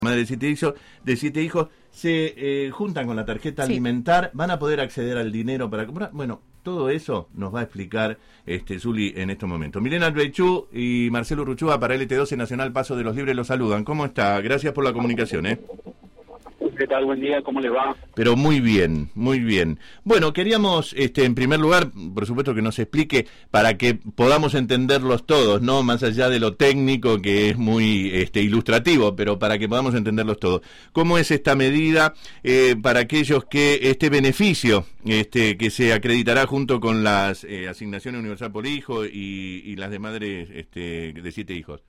Madre de siete hijos se juntan con la tarjeta Sí. alimentar, van a poder acceder al dinero para comprar. Bueno, todo eso nos va a explicar Zuli en estos momentos. Milena Albechú y Marcelo Ruchúa para LT12 Nacional Paso de los Libres los saludan. ¿Cómo está? Gracias por la comunicación, ¿Qué tal? Buen día, ¿cómo les va? Pero muy bien, muy bien. Bueno, queríamos, en primer lugar, por supuesto que nos explique para que podamos entenderlos todos, ¿no? Más allá de lo técnico, que es muy ilustrativo, pero para que podamos entenderlos todos. ¿Cómo es esta medida para aquellos que este beneficio que se acreditará junto con las asignaciones universal por hijo y las de madres de 7 hijos?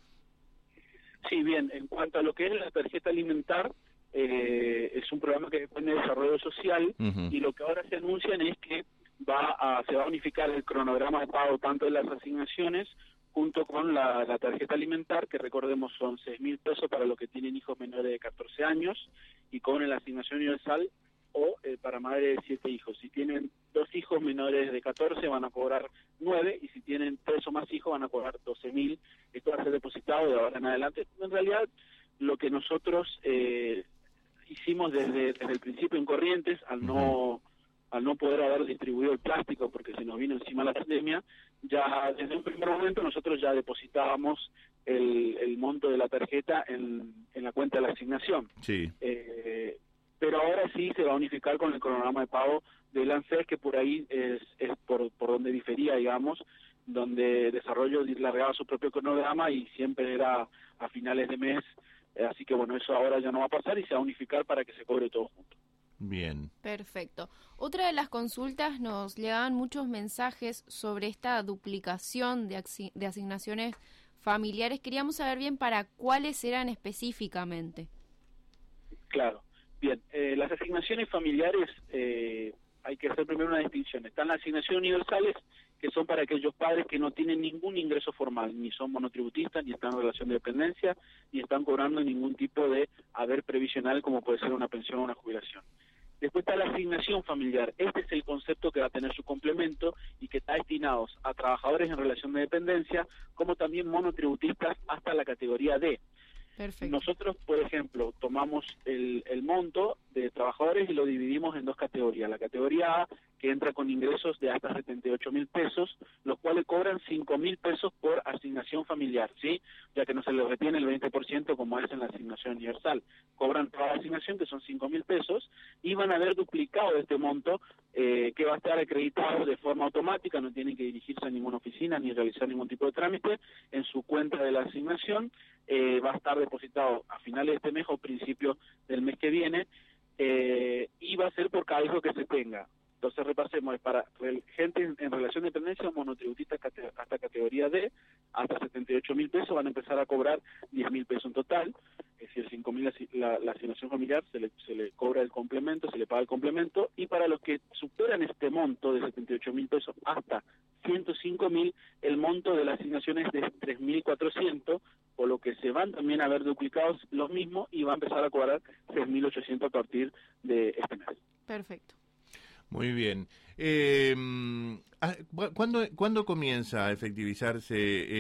Sí, bien, en cuanto a lo que es la tarjeta alimentar, es un programa que depende de desarrollo social. Uh-huh. Y lo que ahora se anuncian es que se va a unificar el cronograma de pago tanto de las asignaciones junto con la tarjeta alimentar, que recordemos son 6.000 pesos para los que tienen hijos menores de 14 años, y con la asignación universal o para madres de 7 hijos. Si tienen 2 hijos menores de 14 van a cobrar 9, y si tienen 3 o más hijos van a cobrar 12.000. Esto va a ser depositado de ahora en adelante. En realidad, lo que nosotros hicimos desde el principio en Corrientes, al no poder haber distribuido el plástico porque se nos vino encima la pandemia, ya desde un primer momento nosotros ya depositábamos el monto de la tarjeta en la cuenta de la asignación. Sí. Pero ahora sí se va a unificar con el cronograma de pago del ANSES, que por ahí es por donde difería, digamos, donde Desarrollo largaba su propio cronograma y siempre era a finales de mes. Así que bueno, eso ahora ya no va a pasar y se va a unificar para que se cobre todo junto. Bien. Perfecto. Otra de las consultas, nos llegaban muchos mensajes sobre esta duplicación de asignaciones familiares. Queríamos saber bien para cuáles eran específicamente. Claro. Bien, las asignaciones familiares, hay que hacer primero una distinción. Están las asignaciones universales, que son para aquellos padres que no tienen ningún ingreso formal, ni son monotributistas, ni están en relación de dependencia, ni están cobrando ningún tipo de haber previsional, como puede ser una pensión o una jubilación. Después está la asignación familiar. Este es el concepto que va a tener su complemento y que está destinado a trabajadores en relación de dependencia, como también monotributistas hasta la categoría D. Perfecto. Nosotros, por ejemplo, tomamos el monto de trabajadores y lo dividimos en 2 categorías. La categoría A, que entra con ingresos de hasta 78.000 pesos, los cuales cobran 5.000 pesos por asignación familiar, ¿sí? Ya que no se les retiene el 20% como es en la asignación universal. Cobran toda la asignación, que son 5.000 pesos, y van a haber duplicado este monto, que va a estar acreditado de forma automática, no tienen que dirigirse a ninguna oficina ni realizar ningún tipo de trámite en su cuenta de la asignación. Va a estar depositado a finales de este mes o principios del mes que viene, y va a ser por cada hijo que se tenga. Entonces repasemos, es para gente en relación de dependencia o monotributistas hasta categoría D, hasta 78.000 pesos van a empezar a cobrar 10.000 pesos en total. Es decir, 5.000 la asignación familiar, se le cobra el complemento, se le paga el complemento, y para los que superan este monto de 78.000 pesos hasta 105.000, el monto de la asignación es de 3.400, por lo que se van también a ver duplicados los mismos y va a empezar a cobrar 6.800 a partir de este mes. Perfecto. Muy bien. ¿Cuándo comienza a efectivizarse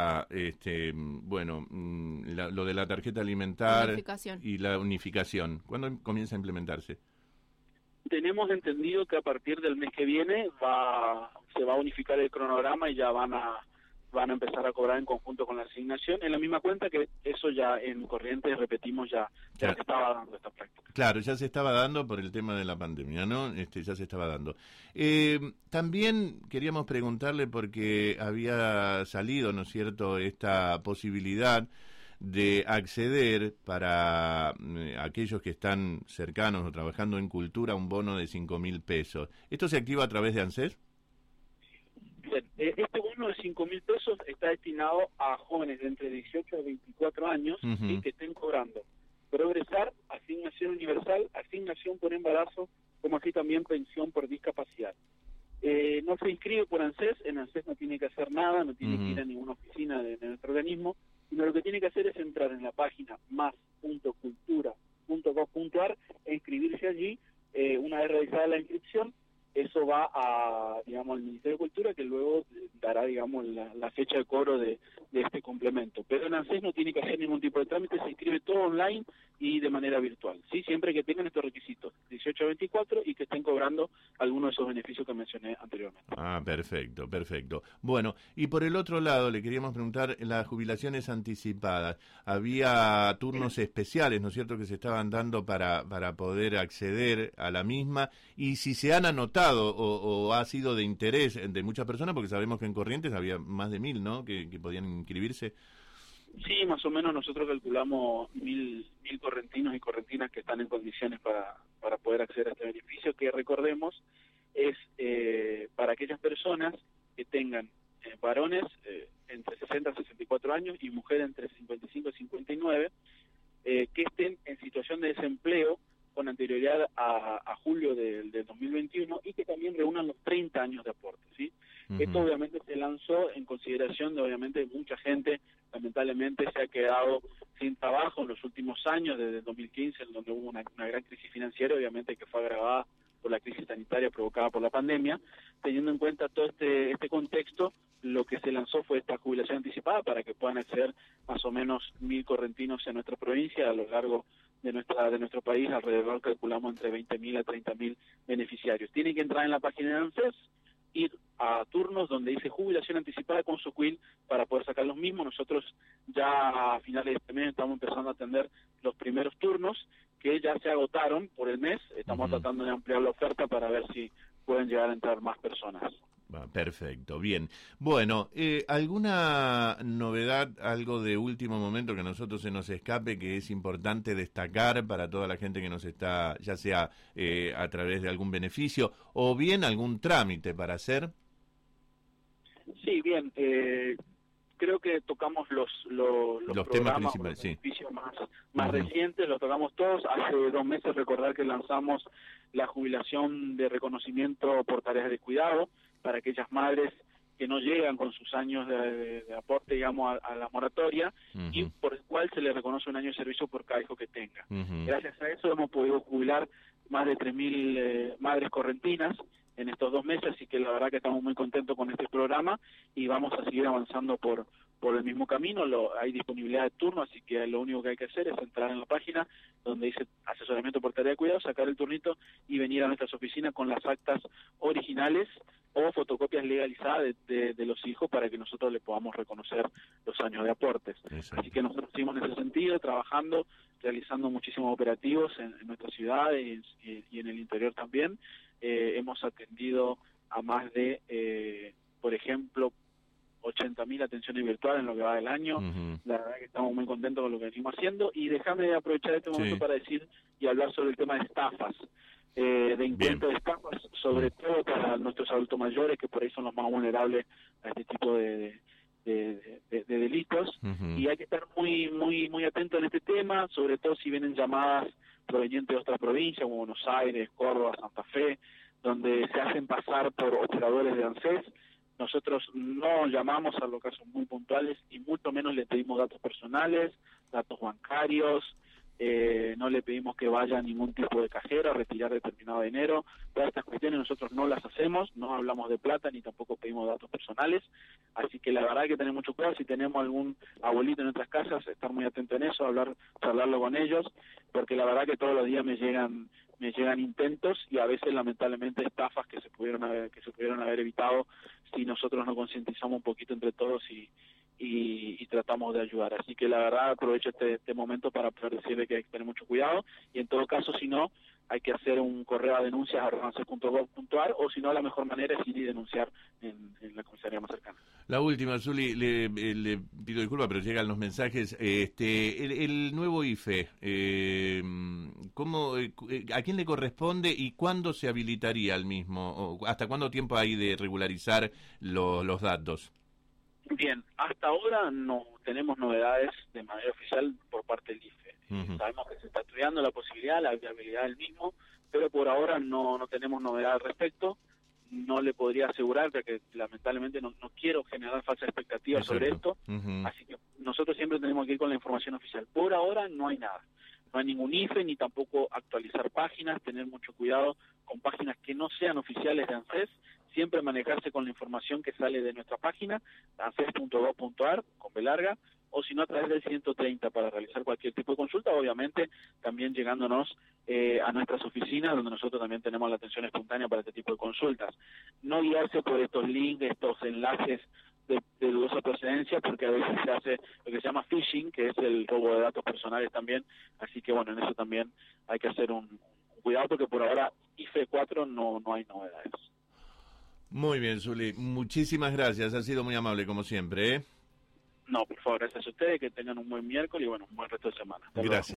lo de la tarjeta alimentar y la unificación? ¿Cuándo comienza a implementarse? Tenemos entendido que a partir del mes que viene se va a unificar el cronograma y ya van a empezar a cobrar en conjunto con la asignación en la misma cuenta, que eso ya en Corrientes, repetimos, ya se estaba dando esta práctica. Claro, ya se estaba dando por el tema de la pandemia, ¿no? Ya se estaba dando. También queríamos preguntarle, porque había salido, ¿no es cierto?, esta posibilidad de acceder para aquellos que están cercanos o trabajando en cultura a un bono de 5.000 pesos. ¿Esto se activa a través de ANSES? Bien, este bono de 5.000 pesos está destinado a jóvenes de entre 18 y 24 años, uh-huh, ¿sí?, que estén cobrando progresar, asignación universal, asignación por embarazo, como así también pensión por discapacidad. No se inscribe por ANSES, en ANSES no tiene que hacer nada, no tiene que ir a ninguna oficina de nuestro organismo, sino lo que tiene que hacer es entrar en la página más.cultura.gov.ar e inscribirse allí. Una vez realizada la inscripción, eso va a, digamos, al Ministerio de Cultura, que luego dará, digamos, la fecha de cobro de este complemento. Pero en ANSES no tiene que hacer ningún tipo de trámite, se inscribe todo online y de manera virtual, ¿sí? Siempre que tengan estos requisitos, 18 a 24, y que estén cobrando alguno de esos beneficios que mencioné anteriormente. Ah, perfecto, perfecto. Bueno, y por el otro lado, le queríamos preguntar, las jubilaciones anticipadas, había turnos especiales, ¿no es cierto?, que se estaban dando para poder acceder a la misma, y si se han anotado o ha sido de interés de muchas personas, porque sabemos que en Corrientes había más de 1000, ¿no?, que podían inscribirse. Sí, más o menos nosotros calculamos 1000 correntinos y correntinas que están en condiciones para poder acceder a este beneficio, que recordemos es para aquellas personas que tengan varones entre 60 a 64 años y mujeres entre 55 y 59, que estén en situación de desempleo con anterioridad a julio del 2021 y que también reúnan los 30 años de aporte, ¿sí? Esto obviamente se lanzó en consideración de, obviamente, mucha gente lamentablemente se ha quedado sin trabajo en los últimos años, desde el 2015, en donde hubo una gran crisis financiera, obviamente que fue agravada por la crisis sanitaria provocada por la pandemia. Teniendo en cuenta todo este contexto, lo que se lanzó fue esta jubilación anticipada para que puedan acceder más o menos 1000 correntinos en nuestra provincia a lo largo de nuestro país. Alrededor calculamos entre 20.000 a 30.000 beneficiarios. Tienen que entrar en la página de ANSES, ir a turnos donde dice jubilación anticipada con su CUIL para poder sacar los mismos. Nosotros ya a finales de este mes estamos empezando a atender los primeros turnos que ya se agotaron por el mes. Estamos tratando de ampliar la oferta para ver si pueden llegar a entrar más personas. Perfecto, bien. Bueno, ¿alguna novedad, algo de último momento que a nosotros se nos escape, que es importante destacar para toda la gente que nos está, ya sea a través de algún beneficio o bien algún trámite para hacer? Sí, bien. Creo que tocamos los temas principales, los beneficios más recientes, los tocamos todos. Hace 2 meses, recordar que lanzamos la jubilación de reconocimiento por tareas de cuidado para aquellas madres que no llegan con sus años de aporte, digamos, a la moratoria, y por el cual se le reconoce un año de servicio por cada hijo que tenga. Gracias a eso hemos podido jubilar más de 3.000 madres correntinas en estos 2 meses, así que la verdad que estamos muy contentos con este programa y vamos a seguir avanzando por el mismo camino. Hay disponibilidad de turno, así que lo único que hay que hacer es entrar en la página donde dice asesoramiento por tarea de cuidado, sacar el turnito y venir a nuestras oficinas con las actas originales o fotocopias legalizadas de los hijos para que nosotros le podamos reconocer los años de aportes. Exacto. Así que nosotros seguimos en ese sentido, trabajando, realizando muchísimos operativos en nuestra ciudad y en el interior también. Hemos atendido a más de, por ejemplo, 80.000 atenciones virtuales en lo que va del año. La verdad que estamos muy contentos con lo que venimos haciendo. Y déjame aprovechar este momento para decir y hablar sobre el tema de estafas, de encuentro de estafas, sobre todo para nuestros adultos mayores, que por ahí son los más vulnerables a este tipo de delitos. Y hay que estar muy atentos en este tema, sobre todo si vienen llamadas provenientes de otras provincias, como Buenos Aires, Córdoba, Santa Fe, donde se hacen pasar por operadores de ANSES. Nosotros no llamamos a los casos muy puntuales y mucho menos le pedimos datos personales, datos bancarios, no le pedimos que vaya a ningún tipo de cajera a retirar determinado dinero. Todas estas cuestiones nosotros no las hacemos, no hablamos de plata ni tampoco pedimos datos personales, así que la verdad hay que tener mucho cuidado. Si tenemos algún abuelito en nuestras casas, estar muy atento en eso, charlarlo con ellos, porque la verdad que todos los días me llegan intentos y a veces lamentablemente estafas que se pudieron haber evitado si nosotros nos concientizamos un poquito entre todos y tratamos de ayudar. Así que la verdad aprovecho este momento para poder decirle que hay que tener mucho cuidado y en todo caso, si no, hay que hacer un correo a denuncias@avance.gov.ar o si no, la mejor manera es ir y denunciar en la comisaría más cercana. La última, Zuli, le pido disculpas, pero llegan los mensajes. El nuevo IFE, ¿a quién le corresponde y cuándo se habilitaría el mismo? ¿Hasta cuánto tiempo hay de regularizar los datos? Bien, hasta ahora no tenemos novedades de manera oficial por parte del IFE. Sabemos que se está estudiando la posibilidad, la viabilidad del mismo, pero por ahora no tenemos novedad al respecto. No le podría asegurar, porque lamentablemente no quiero generar falsas expectativas sobre esto, así que nosotros siempre tenemos que ir con la información oficial. Por ahora no hay nada, no hay ningún IFE, ni tampoco actualizar páginas, tener mucho cuidado con páginas que no sean oficiales de ANSES, siempre manejarse con la información que sale de nuestra página, anses.gov.ar, con B larga, o si no a través del 130 para realizar cualquier tipo de consulta, obviamente también llegándonos a nuestras oficinas, donde nosotros también tenemos la atención espontánea para este tipo de consultas. No guiarse por estos links, estos enlaces de dudosa procedencia, porque a veces se hace lo que se llama phishing, que es el robo de datos personales también, así que bueno, en eso también hay que hacer un cuidado, porque por ahora IFE 4 no hay novedades. Muy bien, Zuli, muchísimas gracias, ha sido muy amable como siempre, ¿eh? No, por favor, gracias a ustedes, que tengan un buen miércoles y bueno, un buen resto de semana. Hasta luego. Gracias.